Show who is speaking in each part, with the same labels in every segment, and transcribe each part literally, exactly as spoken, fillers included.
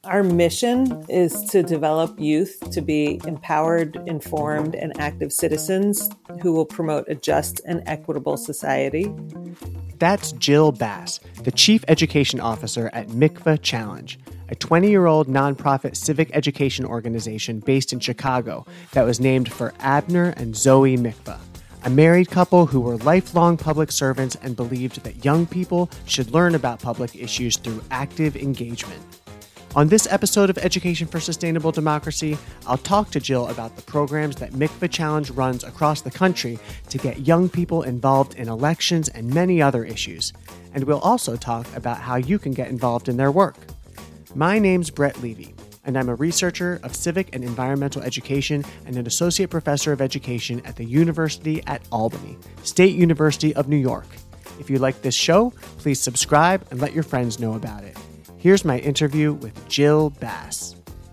Speaker 1: Our mission is to develop youth to be empowered, informed, and active citizens who will promote a just and equitable society.
Speaker 2: That's Jill Bass, the Chief Education Officer at Mikvah Challenge, a twenty-year-old nonprofit civic education organization based in Chicago that was named for Abner and Zoe Mikvah, a married couple who were lifelong public servants and believed that young people should learn about public issues through active engagement. On this episode of Education for Sustainable Democracy, I'll talk to Jill about the programs that Mikvah Challenge runs across the country to get young people involved in elections and many other issues. And we'll also talk about how you can get involved in their work. My name's Brett Levy, and I'm a researcher of civic and environmental education and an associate professor of education at the University at Albany, State University of New York. If you like this show, please subscribe and let your friends know about it. Here's my interview with Jill Bass.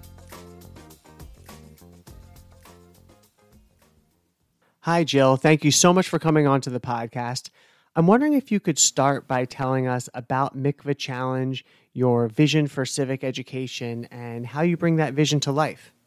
Speaker 2: Hi, Jill. Thank you so much for coming on to the podcast. I'm wondering if you could start by telling us about Mikvah Challenge, your vision for civic education, and how you bring that vision to life.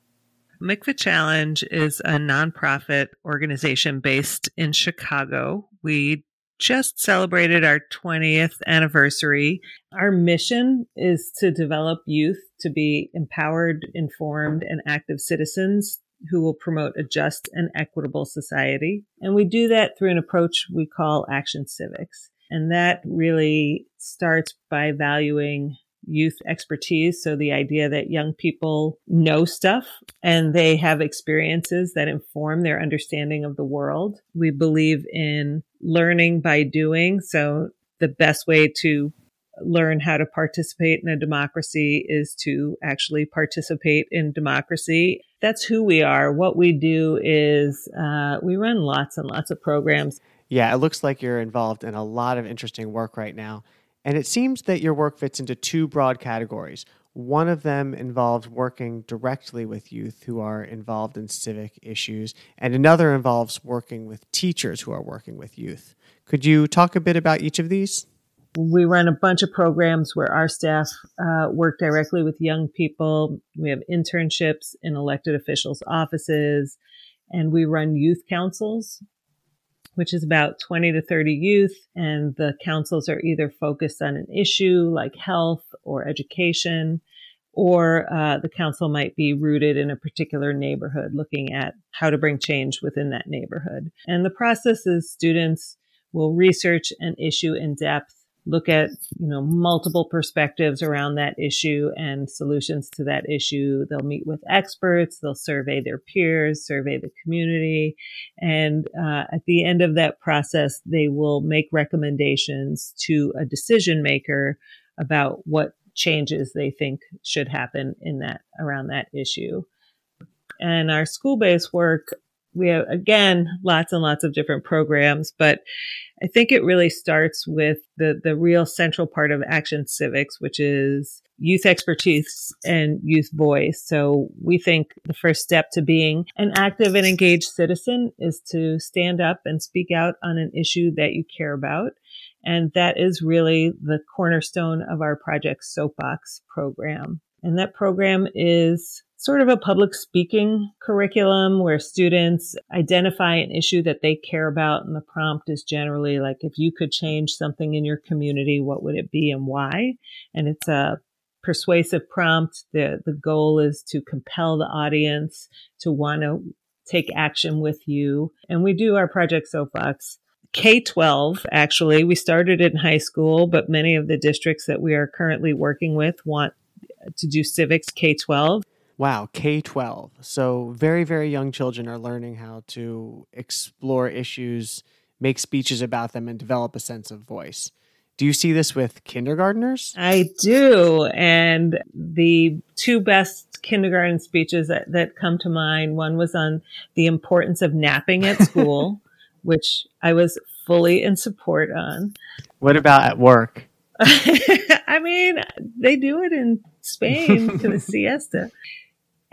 Speaker 1: Mikvah Challenge is a nonprofit organization based in Chicago. We just celebrated our twentieth anniversary. Our mission is to develop youth to be empowered, informed, and active citizens who will promote a just and equitable society. And we do that through an approach we call Action Civics. And that really starts by valuing youth expertise. So the idea that young people know stuff and they have experiences that inform their understanding of the world. We believe in learning by doing. So the best way to learn how to participate in a democracy is to actually participate in democracy. That's who we are. What we do is uh, we run lots and lots of programs.
Speaker 2: Yeah, it looks like you're involved in a lot of interesting work right now. And it seems that your work fits into two broad categories. One of them involves working directly with youth who are involved in civic issues, and another involves working with teachers who are working with youth. Could you talk a bit about each of these?
Speaker 1: We run a bunch of programs where our staff uh, work directly with young people. We have internships in elected officials' offices, and we run youth councils, which is about twenty to thirty youth. And the councils are either focused on an issue like health or education, or uh, the council might be rooted in a particular neighborhood, looking at how to bring change within that neighborhood. And the process is students will research an issue in depth, look at, you know, multiple perspectives around that issue and solutions to that issue. They'll meet with experts, they'll survey their peers, survey the community. And uh, at the end of that process, they will make recommendations to a decision maker about what changes they think should happen in that, around that issue. And our school-based work, we have, again, lots and lots of different programs, but I think it really starts with the, the real central part of Action Civics, which is youth expertise and youth voice. So we think the first step to being an active and engaged citizen is to stand up and speak out on an issue that you care about. And that is really the cornerstone of our Project Soapbox program. And that program is sort of a public speaking curriculum where students identify an issue that they care about. And the prompt is generally like, if you could change something in your community, what would it be and why? And it's a persuasive prompt. The, the goal is to compel the audience to want to take action with you. And we do our Project Soapbox K twelve, actually. We started in high school, but many of the districts that we are currently working with want to do civics K twelve.
Speaker 2: Wow, K twelve. So very, very young children are learning how to explore issues, make speeches about them, and develop a sense of voice. Do you see this with kindergartners?
Speaker 1: I do. And the two best kindergarten speeches that, that come to mind, one was on the importance of napping at school, which I was fully in support on.
Speaker 2: What about at work?
Speaker 1: I mean, they do it in Spain to the siesta.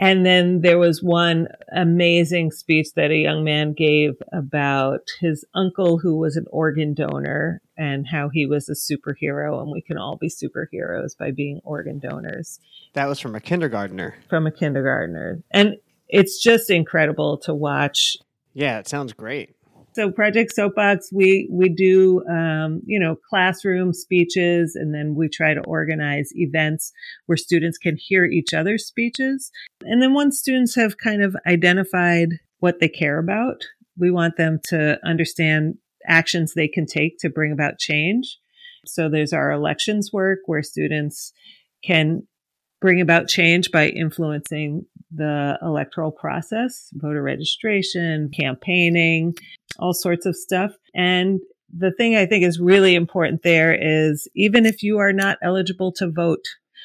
Speaker 1: And then there was one amazing speech that a young man gave about his uncle who was an organ donor and how he was a superhero, and we can all be superheroes by being organ donors.
Speaker 2: That was from a kindergartner.
Speaker 1: From a kindergartner. And it's just incredible to watch.
Speaker 2: Yeah, it sounds great.
Speaker 1: So Project Soapbox, we, we do, um, you know, classroom speeches, and then we try to organize events where students can hear each other's speeches. And then once students have kind of identified what they care about, we want them to understand actions they can take to bring about change. So there's our elections work where students can bring about change by influencing the electoral process, voter registration, campaigning, all sorts of stuff. And the thing I think is really important there is even if you are not eligible to vote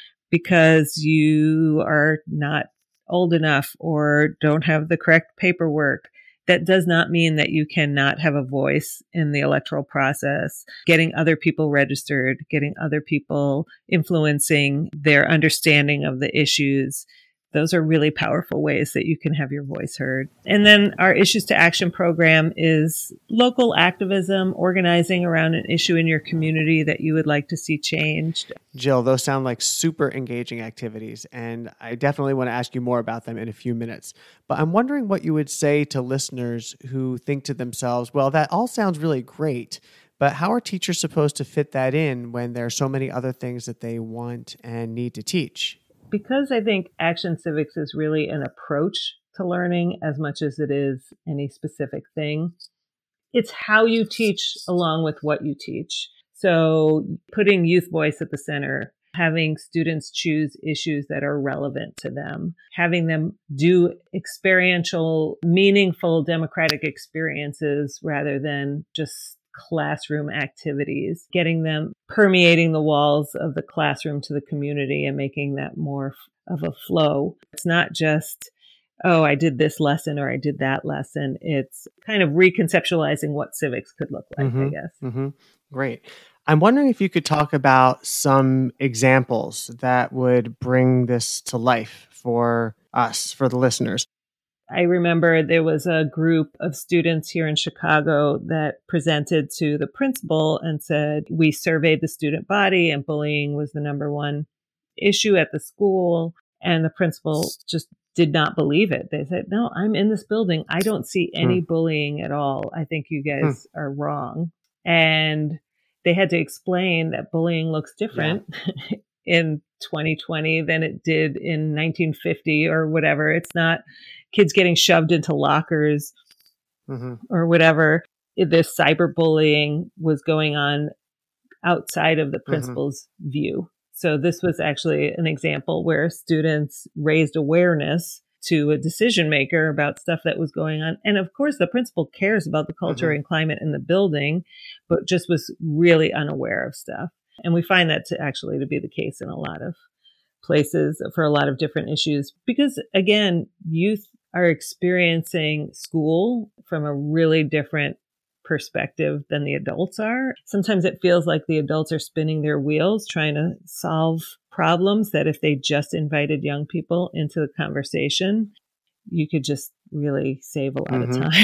Speaker 1: because you are not old enough or don't have the correct paperwork, that does not mean that you cannot have a voice in the electoral process, getting other people registered, getting other people influencing their understanding of the issues. Those are really powerful ways that you can have your voice heard. And then our Issues to Action program is local activism, organizing around an issue in your community that you would like to see changed.
Speaker 2: Jill, those sound like super engaging activities, and I definitely want to ask you more about them in a few minutes. But I'm wondering what you would say to listeners who think to themselves, well, that all sounds really great, but how are teachers supposed to fit that in when there are so many other things that they want and need to teach?
Speaker 1: Because I think Action Civics is really an approach to learning as much as it is any specific thing. It's how you teach along with what you teach. So putting youth voice at the center, having students choose issues that are relevant to them, having them do experiential, meaningful democratic experiences rather than just classroom activities, getting them permeating the walls of the classroom to the community and making that more of a flow. It's not just, oh, I did this lesson or I did that lesson. It's kind of reconceptualizing what civics could look like,
Speaker 2: mm-hmm,
Speaker 1: I guess.
Speaker 2: Mm-hmm. Great. I'm wondering if you could talk about some examples that would bring this to life for us, for the listeners.
Speaker 1: I remember there was a group of students here in Chicago that presented to the principal and said, we surveyed the student body and bullying was the number one issue at the school. And the principal just did not believe it. They said, no, I'm in this building. I don't see any hmm. bullying at all. I think you guys hmm. are wrong. And they had to explain that bullying looks different yeah. in twenty twenty than it did in nineteen fifty or whatever. It's not kids getting shoved into lockers mm-hmm. or whatever. This cyberbullying was going on outside of the principal's mm-hmm. view. So this was actually an example where students raised awareness to a decision maker about stuff that was going on. And of course, the principal cares about the culture mm-hmm. and climate in the building, but just was really unaware of stuff. And we find that to actually to be the case in a lot of places for a lot of different issues, because again, youth are experiencing school from a really different perspective than the adults are. Sometimes it feels like the adults are spinning their wheels trying to solve problems that if they just invited young people into the conversation, you could just really save a lot mm-hmm. of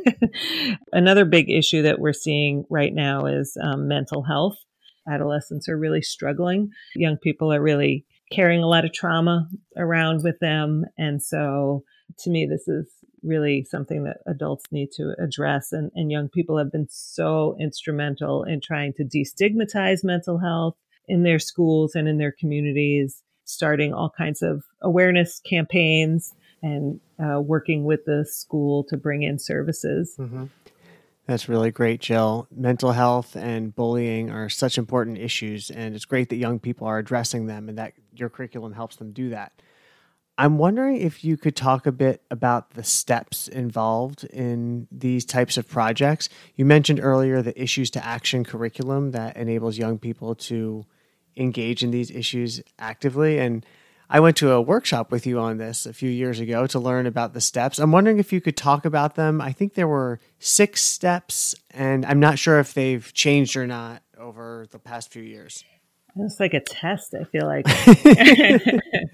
Speaker 1: time. Another big issue that we're seeing right now is um, mental health. Adolescents are really struggling. Young people are really carrying a lot of trauma around with them. And so to me, this is really something that adults need to address. And, and young people have been so instrumental in trying to destigmatize mental health in their schools and in their communities, starting all kinds of awareness campaigns and uh, working with the school to bring in services.
Speaker 2: Mm-hmm. That's really great, Jill. Mental health and bullying are such important issues, and it's great that young people are addressing them and that your curriculum helps them do that. I'm wondering if you could talk a bit about the steps involved in these types of projects. You mentioned earlier the Issues to Action curriculum that enables young people to engage in these issues actively, and I went to a workshop with you on this a few years ago to learn about the steps. I'm wondering if you could talk about them. I think there were six steps, and I'm not sure if they've changed or not over the past few years.
Speaker 1: It's like a test, I feel like.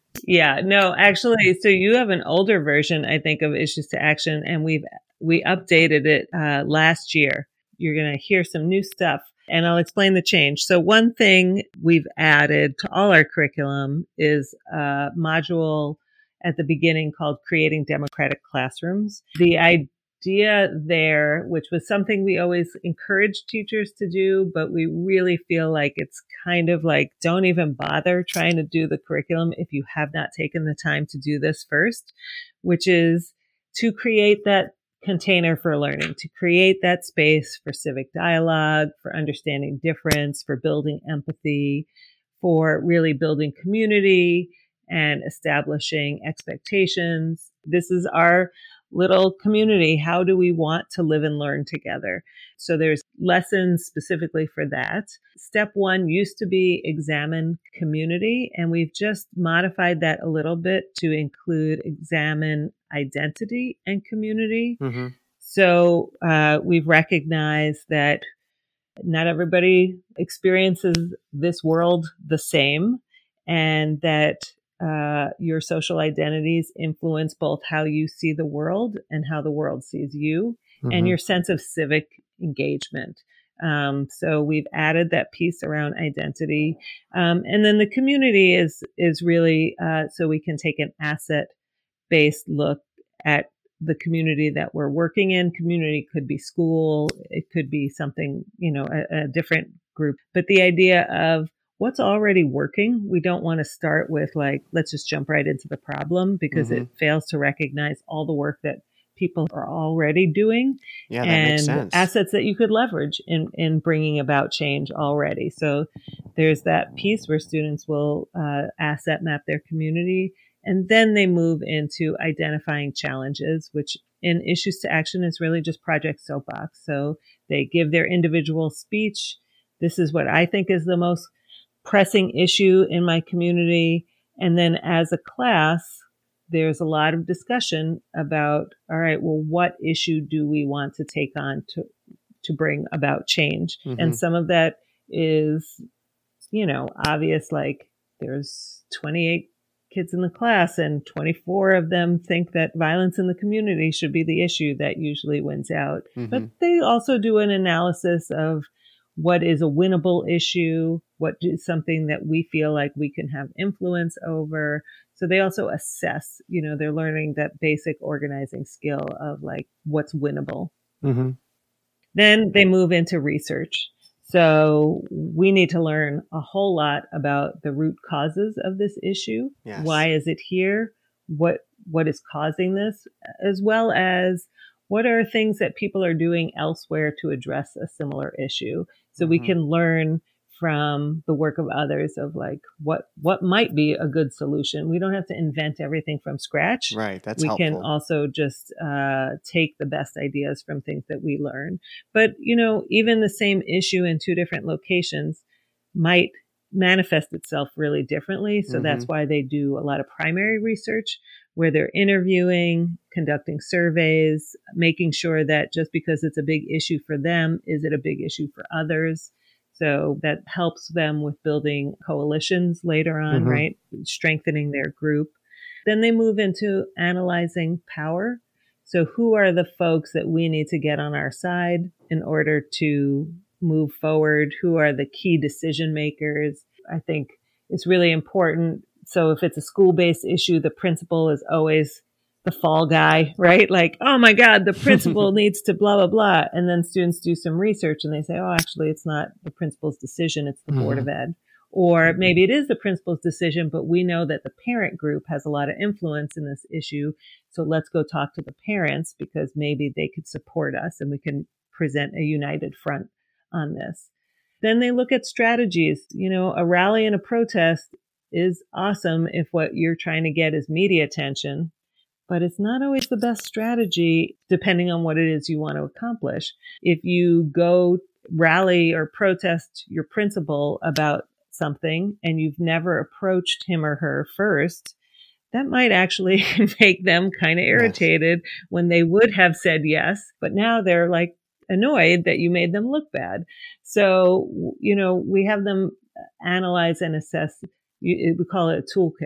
Speaker 1: Yeah, no, actually, so you have an older version, I think, of Issues to Action, and we've we updated it uh, last year. You're going to hear some new stuff, and I'll explain the change. So one thing we've added to all our curriculum is a module at the beginning called Creating Democratic Classrooms. The idea there, which was something we always encourage teachers to do, but we really feel like it's kind of like, don't even bother trying to do the curriculum if you have not taken the time to do this first, which is to create that container for learning, to create that space for civic dialogue, for understanding difference, for building empathy, for really building community and establishing expectations. This is our little community. How do we want to live and learn together? So there's lessons specifically for that. Step one used to be examine community, and we've just modified that a little bit to include examine identity and community.
Speaker 2: Mm-hmm.
Speaker 1: So uh, we've recognized that not everybody experiences this world the same, and that Uh, your social identities influence both how you see the world and how the world sees you, mm-hmm. and your sense of civic engagement. Um, so we've added that piece around identity. Um, and then the community is, is really, uh, so we can take an asset-based look at the community that we're working in. Community could be school. It could be something, you know, a, a different group. But the idea of what's already working. We don't want to start with like, let's just jump right into the problem, because mm-hmm. it fails to recognize all the work that people are already doing,
Speaker 2: yeah, that
Speaker 1: and
Speaker 2: makes sense.
Speaker 1: assets that you could leverage in, in bringing about change already. So there's that piece where students will uh, asset map their community, and then they move into identifying challenges, which in Issues to Action is really just Project Soapbox. So they give their individual speech. This is what I think is the most pressing issue in my community. And then as a class, there's a lot of discussion about, all right, well, what issue do we want to take on to, to bring about change? Mm-hmm. And some of that is, you know, obvious, like there's twenty-eight kids in the class and twenty-four of them think that violence in the community should be the issue that usually wins out. Mm-hmm. But they also do an analysis of what is a winnable issue, what is something that we feel like we can have influence over. So they also assess, you know, they're learning that basic organizing skill of like what's winnable. Mm-hmm. Then they move into research. So we need to learn a whole lot about the root causes of this issue. Yes. Why is it here? What what is causing this? As well as what are things that people are doing elsewhere to address a similar issue? So mm-hmm. we can learn from the work of others of like what what might be a good solution. We don't have to invent everything from scratch.
Speaker 2: Right, that's
Speaker 1: we
Speaker 2: helpful.
Speaker 1: can also just uh, take the best ideas from things that we learn. But, you know, even the same issue in two different locations might manifest itself really differently. So mm-hmm. that's why they do a lot of primary research where they're interviewing, conducting surveys, making sure that just because it's a big issue for them, is it a big issue for others? So that helps them with building coalitions later on, mm-hmm. right? Strengthening their group. Then they move into analyzing power. So who are the folks that we need to get on our side in order to move forward? Who are the key decision makers? I think it's really important. So if it's a school-based issue, the principal is always the fall guy, right? Like, oh my God, the principal needs to blah, blah, blah. And then students do some research and they say, oh, actually, it's not the principal's decision. It's the mm-hmm. Board of Ed. Or maybe it is the principal's decision, but we know that the parent group has a lot of influence in this issue. So let's go talk to the parents because maybe they could support us and we can present a united front on this. Then they look at strategies. You know, a rally and a protest is awesome if what you're trying to get is media attention, but it's not always the best strategy depending on what it is you want to accomplish. If you go rally or protest your principal about something and you've never approached him or her first, that might actually make them kind of irritated yes. when they would have said yes, but now they're like annoyed that you made them look bad. So, you know, we have them analyze and assess. We call it a toolkit.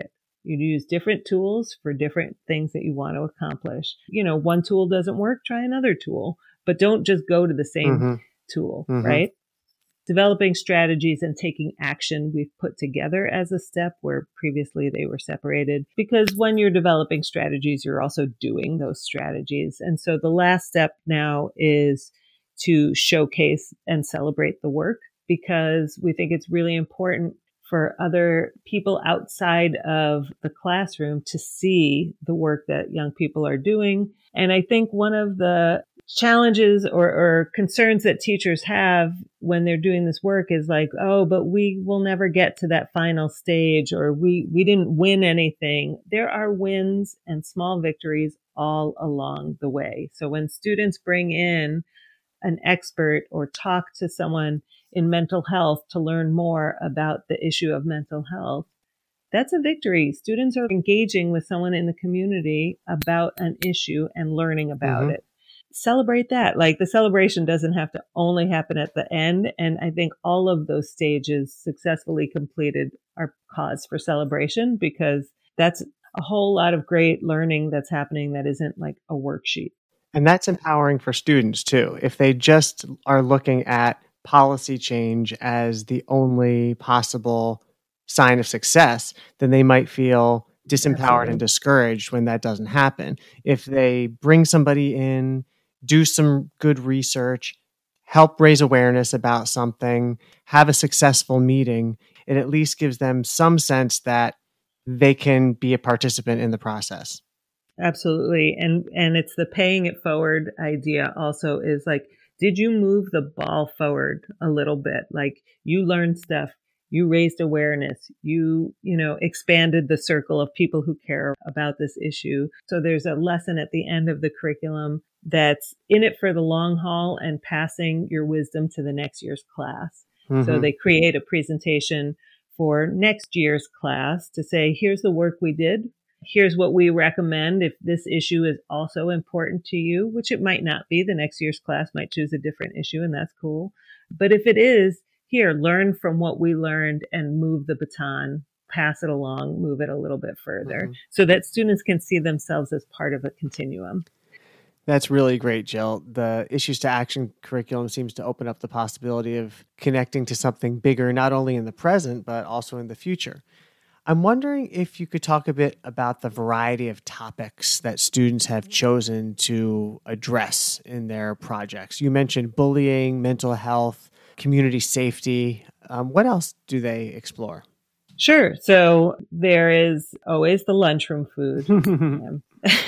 Speaker 1: You use different tools for different things that you want to accomplish. You know, one tool doesn't work, try another tool, but don't just go to the same
Speaker 2: Mm-hmm.
Speaker 1: tool,
Speaker 2: Mm-hmm.
Speaker 1: right? Developing strategies and taking action we've put together as a step where previously they were separated. Because when you're developing strategies, you're also doing those strategies. And so the last step now is to showcase and celebrate the work, because we think it's really important for other people outside of the classroom to see the work that young people are doing. And I think one of the challenges or, or concerns that teachers have when they're doing this work is like, oh, but we will never get to that final stage, or we, we didn't win anything. There are wins and small victories all along the way. So when students bring in an expert or talk to someone in mental health to learn more about the issue of mental health, that's a victory. Students are engaging with someone in the community about an issue and learning about
Speaker 2: Mm-hmm.
Speaker 1: it. Celebrate that. Like, the celebration doesn't have to only happen at the end. And I think all of those stages successfully completed are cause for celebration, because that's a whole lot of great learning that's happening that isn't like a worksheet.
Speaker 2: And that's empowering for students too. If they just are looking at policy change as the only possible sign of success, then they might feel disempowered
Speaker 1: Absolutely.
Speaker 2: and discouraged when that doesn't happen. If they bring somebody in, do some good research, help raise awareness about something, have a successful meeting, it at least gives them some sense that they can be a participant in the process.
Speaker 1: Absolutely. And and it's the paying it forward idea also, is like, did you move the ball forward a little bit? Like, you learned stuff, you raised awareness, you, you know, expanded the circle of people who care about this issue. So there's a lesson at the end of the curriculum that's in it for the long haul and passing your wisdom to the next year's class.
Speaker 2: Mm-hmm.
Speaker 1: So they create a presentation for next year's class to say, here's the work we did. Here's what we recommend if this issue is also important to you, which it might not be. The next year's class might choose a different issue, and that's cool. But if it is, here, learn from what we learned and move the baton, pass it along, move it a little bit further, mm-hmm. so that students can see themselves as part of a continuum.
Speaker 2: That's really great, Jill. The Issues to Action curriculum seems to open up the possibility of connecting to something bigger, not only in the present, but also in the future. I'm wondering if you could talk a bit about the variety of topics that students have chosen to address in their projects. You mentioned bullying, mental health, community safety. Um, what else do they explore?
Speaker 1: Sure. So there is always the lunchroom food. um,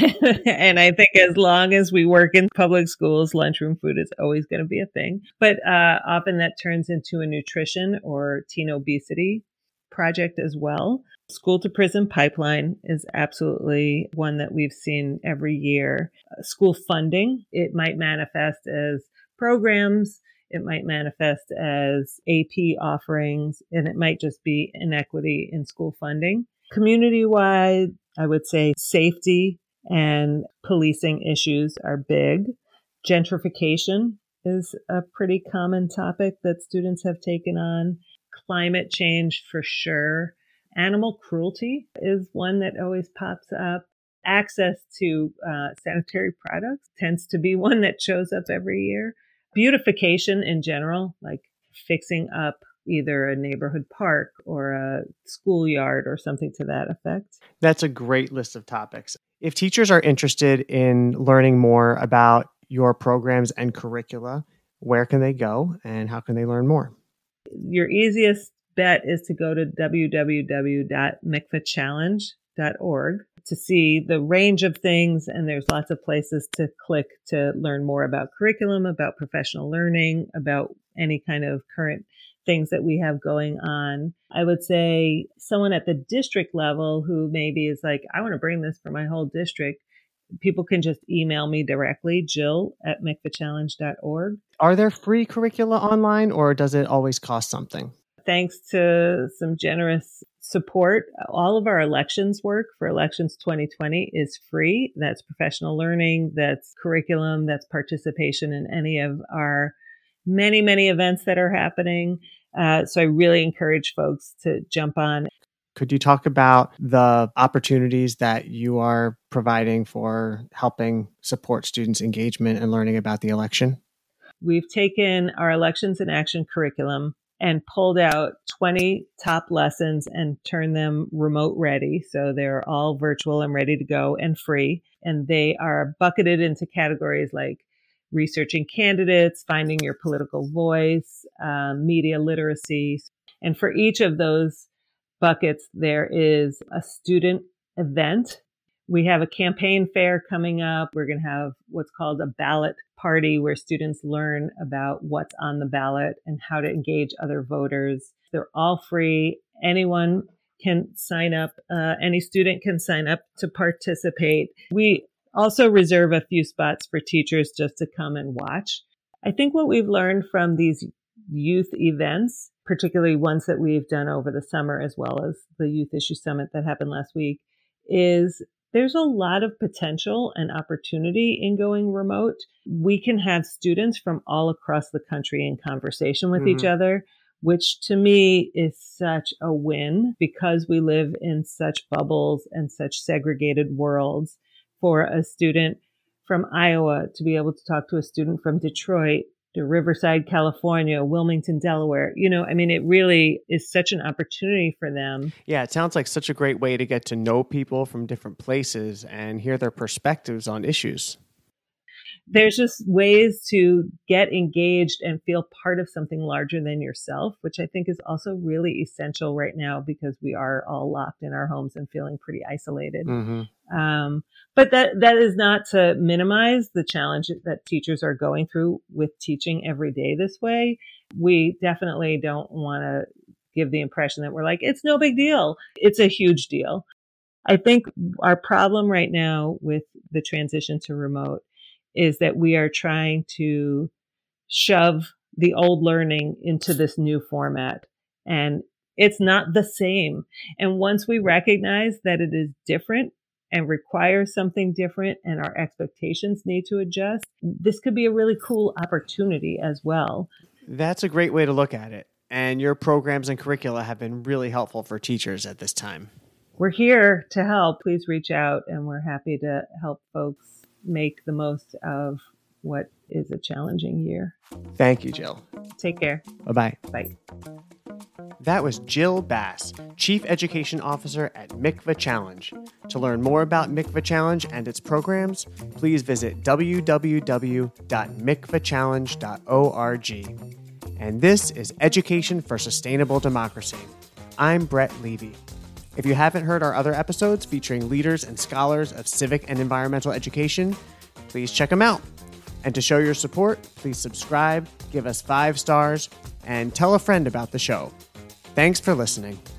Speaker 1: and I think as long as we work in public schools, lunchroom food is always going to be a thing. But uh, often that turns into a nutrition or teen obesity project as well. School to prison pipeline is absolutely one that we've seen every year. Uh, school funding, it might manifest as programs, it might manifest as A P offerings, and it might just be inequity in school funding. Community-wide, I would say safety and policing issues are big. Gentrification is a pretty common topic that students have taken on. Climate change for sure. Animal cruelty is one that always pops up. Access to uh, sanitary products tends to be one that shows up every year. Beautification in general, like fixing up either a neighborhood park or a schoolyard or something to that effect.
Speaker 2: That's a great list of topics. If teachers are interested in learning more about your programs and curricula, where can they go and how can they learn more?
Speaker 1: Your easiest bet is to go to w w w dot m c f a challenge dot org to see the range of things. And there's lots of places to click to learn more about curriculum, about professional learning, about any kind of current things that we have going on. I would say someone at the district level who maybe is like, I want to bring this for my whole district. People can just email me directly, Jill at m c f a challenge dot org.
Speaker 2: Are there free curricula online or does it always cost something?
Speaker 1: Thanks to some generous support, all of our elections work for elections twenty twenty is free. That's professional learning, that's curriculum, that's participation in any of our many, many events that are happening. Uh, so I really encourage folks to jump on.
Speaker 2: Could you talk about the opportunities that you are providing for helping support students' engagement and learning about the election?
Speaker 1: We've taken our Elections in Action curriculum and pulled out twenty top lessons and turned them remote ready. So they're all virtual and ready to go and free. And they are bucketed into categories like researching candidates, finding your political voice, um, media literacy. And for each of those buckets, there is a student event. We have a campaign fair coming up. We're going to have what's called a ballot party where students learn about what's on the ballot and how to engage other voters. They're all free. Anyone can sign up. Uh, any student can sign up to participate. We also reserve a few spots for teachers just to come and watch. I think what we've learned from these youth events, particularly ones that we've done over the summer, as well as the Youth Issue Summit that happened last week, is there's a lot of potential and opportunity in going remote. We can have students from all across the country in conversation with mm-hmm. each other, which to me is such a win because we live in such bubbles and such segregated worlds. For a student from Iowa to be able to talk to a student from Detroit, to Riverside, California, Wilmington, Delaware. You know, I mean, it really is such an opportunity for them.
Speaker 2: Yeah, it sounds like such a great way to get to know people from different places and hear their perspectives on issues.
Speaker 1: There's just ways to get engaged and feel part of something larger than yourself, which I think is also really essential right now because we are all locked in our homes and feeling pretty isolated. Mm-hmm. Um, but that that is not to minimize the challenge that teachers are going through with teaching every day this way. We definitely don't want to give the impression that we're like, it's no big deal. It's a huge deal. I think our problem right now with the transition to remote is that we are trying to shove the old learning into this new format. And it's not the same. And once we recognize that it is different and requires something different and our expectations need to adjust, this could be a really cool opportunity as well.
Speaker 2: That's a great way to look at it. And your programs and curricula have been really helpful for teachers at this time.
Speaker 1: We're here to help. Please reach out, and we're happy to help folks make the most of what is a challenging year.
Speaker 2: Thank you, Jill.
Speaker 1: Take care.
Speaker 2: Bye-bye.
Speaker 1: Bye.
Speaker 2: That was Jill Bass, Chief Education Officer at Mikvah Challenge. To learn more about Mikvah Challenge and its programs, please visit w w w dot mikvah challenge dot org. And this is Education for Sustainable Democracy. I'm Brett Levy. If you haven't heard our other episodes featuring leaders and scholars of civic and environmental education, please check them out. And to show your support, please subscribe, give us five stars, and tell a friend about the show. Thanks for listening.